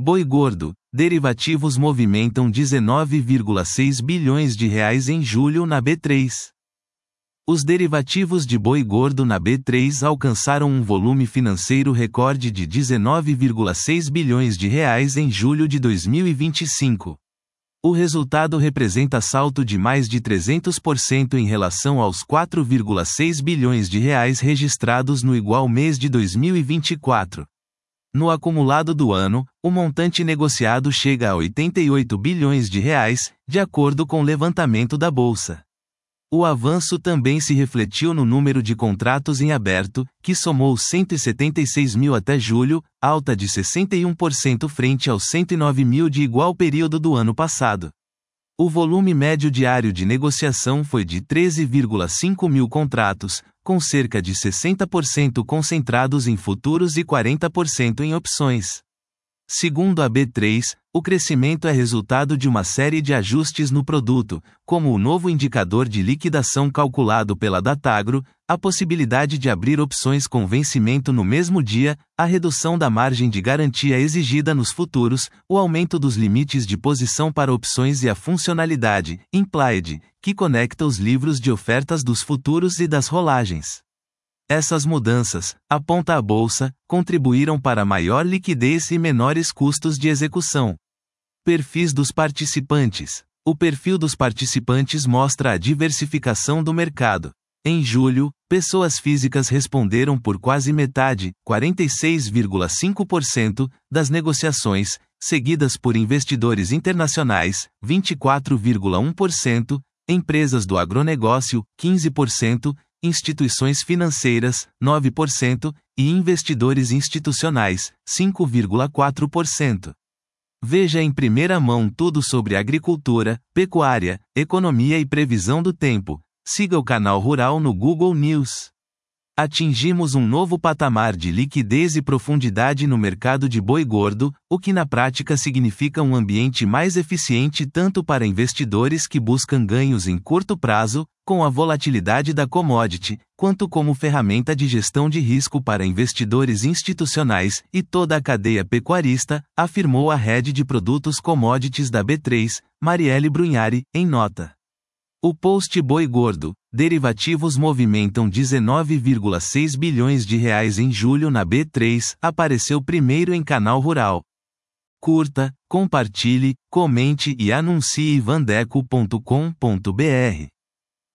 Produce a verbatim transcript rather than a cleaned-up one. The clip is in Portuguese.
Boi gordo, derivativos movimentam dezenove vírgula seis bilhões de reais em julho na B três. Os derivativos de boi gordo na B três alcançaram um volume financeiro recorde de dezenove vírgula seis bilhões de reais em julho de dois mil e vinte e cinco. O resultado representa salto de mais de trezentos por cento em relação aos quatro vírgula seis bilhões de reais registrados no igual mês de dois mil e vinte e quatro. No acumulado do ano, o montante negociado chega a oitenta e oito bilhões de reais, de acordo com o levantamento da bolsa. O avanço também se refletiu no número de contratos em aberto, que somou cento e setenta e seis mil até julho, alta de sessenta e um por cento frente aos cento e nove mil de igual período do ano passado. O volume médio diário de negociação foi de treze vírgula cinco mil contratos, com cerca de sessenta por cento concentrados em futuros e quarenta por cento em opções. Segundo a B três, o crescimento é resultado de uma série de ajustes no produto, como o novo indicador de liquidação calculado pela Datagro, a possibilidade de abrir opções com vencimento no mesmo dia, a redução da margem de garantia exigida nos futuros, o aumento dos limites de posição para opções e a funcionalidade Implied, que conecta os livros de ofertas dos futuros e das rolagens. Essas mudanças, aponta a bolsa, contribuíram para maior liquidez e menores custos de execução. Perfis dos participantes. O perfil dos participantes mostra a diversificação do mercado. Em julho, pessoas físicas responderam por quase metade, quarenta e seis vírgula cinco por cento, das negociações, seguidas por investidores internacionais, vinte e quatro vírgula um por cento, empresas do agronegócio, quinze por cento, instituições financeiras, nove por cento, e investidores institucionais, cinco vírgula quatro por cento. Veja em primeira mão tudo sobre agricultura, pecuária, economia e previsão do tempo. Siga o canal Rural no Google News. Atingimos um novo patamar de liquidez e profundidade no mercado de boi gordo, o que na prática significa um ambiente mais eficiente tanto para investidores que buscam ganhos em curto prazo, com a volatilidade da commodity, quanto como ferramenta de gestão de risco para investidores institucionais e toda a cadeia pecuarista, afirmou a head de produtos commodities da B três, Marielle Brunhari, em nota. O post boi gordo, derivativos movimentam dezenove vírgula seis bilhões de reais em julho na B três, apareceu primeiro em canal Rural. Curta, compartilhe, comente e anuncie vandeco ponto com ponto br.